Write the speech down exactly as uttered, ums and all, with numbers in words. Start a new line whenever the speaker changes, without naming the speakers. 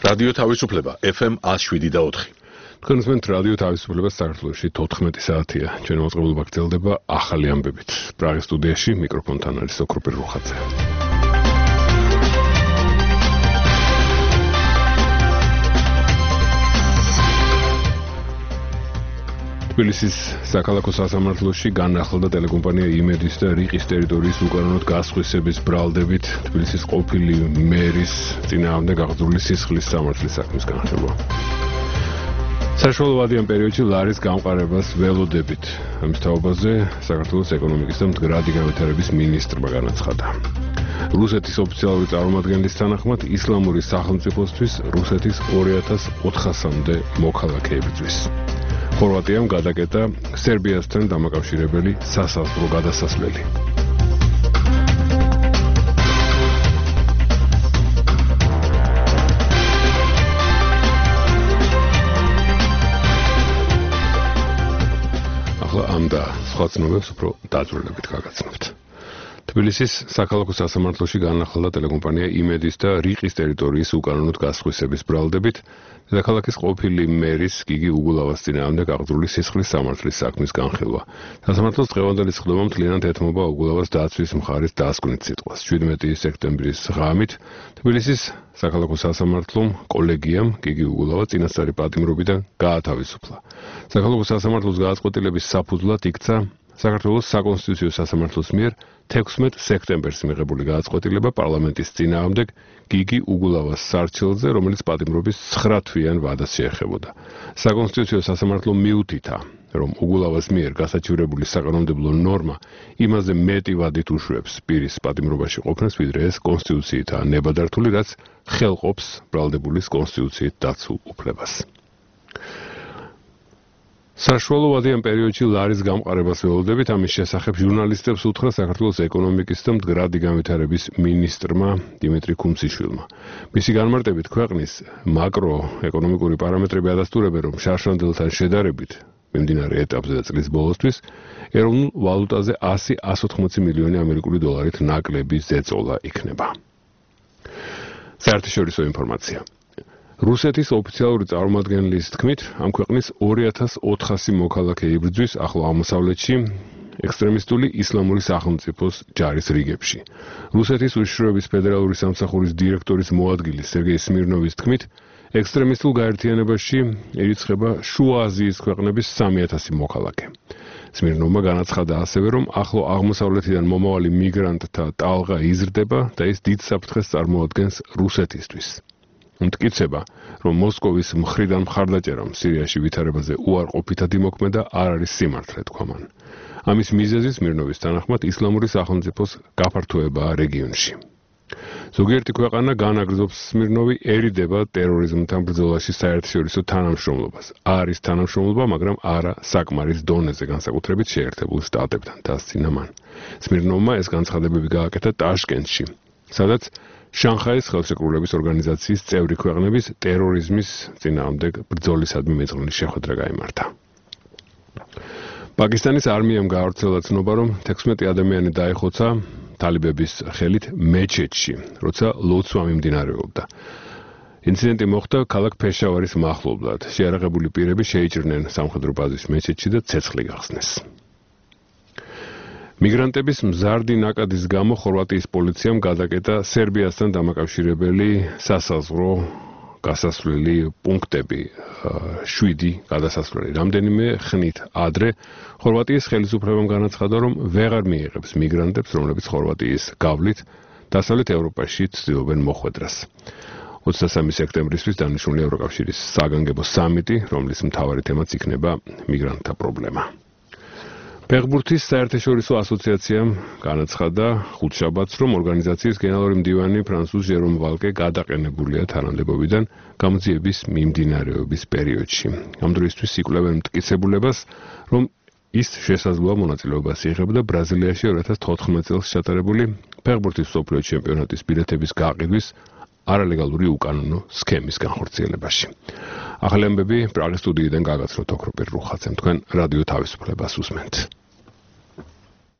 რადიო თავისუფლება ეფ ემ one oh seven და four.
თქვენ უსმენთ რადიო თავისუფლება საქართველოში თოთხმეტი საათია. ჩვენი მოწყობილობა გრძელდება ახალი ამბებით. პრაღის სტუდიაში მიკროფონთან არის ოქროპირ რუხაძე. თბილისის საქალაქო სასამართლოში განახლდა ტელეკომპანია იმედის და რიყის ტერიტორიის უკანონოდ გასხვისების ბრალდებით თბილისის ყოფილი მერის წინააღმდეგ აღძრული სისხლის სამართლის საქმის განხილვა. საშუალოვადიან პერიოდში ლარის გამყარებას ველოდებით. ამის თაობაზე საქართველოს ეკონომიკის და მდგრადი განვითარების მინისტრმა განაცხადა. რუსეთის ოფიციალური წარმომადგენლის თანახმად ისლამური სახელმწიფოსთვის რუსეთის ორი ათას ოთხასამდე მოქალაქეები იწვის. ხორვატიამ გადაკეტა სერბიასთან დამაკავშირებელი სასაზღვრო გადასასვლელი. ახლა ამ და სხვა ცნობებს უფრო დაწვრილებით გაგაცნობთ. თბილისის საქალაქო სასამართლოში განახლდა ტელეკომპანია იმედის და რიყის ტერიტორიის უკანონოდ გასხვისების ბრალდებით დედაქალაქის ყოფილი მერის გიგი უგულავას წინააღმდეგ აღძრული სისხლის სამართლის საქმის განხილვა. სასამართლოს დღევანდელი სხდომა მთლიანად ეთმობა უგულავას დაცვის მხარის დასკვნით სიტყვას. შვიდმეტი სექტემბრის ღამით თბილისის საქალაქო სასამართლომ კოლეგიამ გიგი უგულავა წინასწარი პატიმრობიდან გაათავისუფლა. საქალაქო სასამართლოს გადაწყვეტილების საფუძვლად იქცა საქართველოს საკონსტიტუციო სასამართლოს მიერ თექვსმეტ სექტემბერს მიღებული გადაწყვეტილება პარლამენტის წინააღმდეგ გიგი უგულავას სარჩელზე, რომელიც პატიმრობის ცხრა თვიან ვადას შეეხებოდა. საკონსტიტუციო სასამართლო მიუთითა, რომ უგულავას მიერ გასაჩივრებული საკანონმდებლო ნორმა იმაზე მეტი ვადით უშვებს პირის პატიმრობაში ყოფნას, ვიდრე ეს კონსტიტუციითაა ნებადართული, რაც ხელყოფს ბრალდებულის კონსტიტუციით დაცულ უფლებას. საშუალოვადიან პერიოდში ლარის გამყარებას ველოდებით, ამის შესახებ ჟურნალისტებს უთხრა საქართველოს ეკონომიკის და მდგრადი განვითარების მინისტრმა დიმიტრი ქუმსიშვილმა. მისი განმარტებით ქვეყნის მაკროეკონომიკური პარამეტრები ადასტურებენ, რომ შარშანდელთან შედარებით მიმდინარე ეტაპზე და წლის ბოლოსთვის ეროვნულ ვალუტაზე ასი ას ოთხმოცი მილიონი ამერიკული დოლარით ნაკლები ზეწოლა იქნება. საერთაშორისო ინფორმაცია. რუსეთის ოფიციალური წარმომადგენლის თქმით, ამ ქვეყნის ორი ათას ოთხასი მოქალაქე იბრძვის ახლო აღმოსავლეთში ექსტრემისტული ისლამური სახელმწიფოს ჯარის რიგებში. რუსეთის უშიშროების ფედერალური სამსახურის დირექტორის მოადგილის სერგეი სმირნოვის თქმით, ექსტრემისტულ გაერთიანებაში ირიცხება შუა აზიის ქვეყნების სამი ათასი მოქალაქე. სმირნოვმა განაცხადა ასევე, რომ ახლო აღმოსავლეთიდან მომავალი მიგრანტთა ტალღა იზრდება და ის დიდ საფრთხეს წარმოადგენს რუსეთისთვის. მტკიცება, რომ მოსკოვის მხრიდან მხარდაჭერამ სირიაში ვითარებაზე უარყოფითად იმოქმედა არ არის სიმართლე, თქვა მან. ამის მიზეზი სმირნოვის თანახმად ისლამური სახელმწიფოს გაფართოებაა რეგიონში. ზოგიერთი ქვეყანა განაგრძობს სმირნოვიერიდება ტერორიზმთან ბრძოლაში საერთაშორისო თანამშრომლობას. არის თანამშრომლობა, მაგრამ არა საკმარის დონეზე, განსაკუთრებით შეერთებულ შტატებთან, დასცინა მან. სმირნოვმა ეს განცხადებები გააკეთა ტაშკენტში, სადაც შანხაის ხელშეკრულების ორგანიზაციის წევრი ქვეყნების ტერორიზმის წინააღმდეგ ბრძოლისადმი მეწყრული შეხვედრა გაიმართა. პაკისტანის არმიამ გაავრცელა ცნობა, რომ თექვსმეტი ადამიანი დაიხოცა თალიბების ხელით მეჩეთში, როცა ლოცვა მიმდინარეობდა. ინციდენტი მოხდა ქალაქ ფეშავარის მახლობლად. შეარაღებული პირები შეიჭრნენ სამხედრო ბაზის მეჩეთში და ცეცხლი გახსნეს. მიგრანტების მზარდი ნაკადის გამო ხორვატიის პოლიციამ გადაკეტა სერბიასთან დამაკავშირებელი სასაზღვრო გასასვლელი პუნქტები შვიდი გადასასვლელი. რამდენიმე ხნით ადრე ხორვატიის ხელისუფლებამ განაცხადა, რომ ვეღარ მიიღებს მიგრანტებს, რომლებიც ხორვატიის გავლით დასავლეთ ევროპაში ცდილობენ მოხვედრას. ოცდასამი სექტემბრისთვის დანიშნული ევროკავშირის საგანგებო სამიტი, რომლის მთავარი თემაც იქნება მიგრანტთა პრობლემა. ფეხბურთის საერთაშორისო ასოციაციამ განაცხადა ხუთშაბათს, რომ ორგანიზაციის გენერალური მდივანი ფრანსუს ჟერომ ვალკე გადაყენებულია თანამდებობიდან გამოძიების მიმდინარეობის პერიოდში. ამ დროისთვის იკვლევენ მტკიცებულებას, რომ ის შესაძლოა მონაწილეობას იღებდა ბრაზილიაში ორი ათას თოთხმეტ წელს ჩატარებული ფეხბურთის მსოფლიო ჩემპიონატის ბილეთების გაყიდვის არალეგალური უკანონო სქემის განხორციელებაში. ახალი ამბები პრაღის სტუდიიდან გაგაცნოთ ოქროპირ რუხაძემ. თქვენ რადიო თავისუფლებას უსმენთ.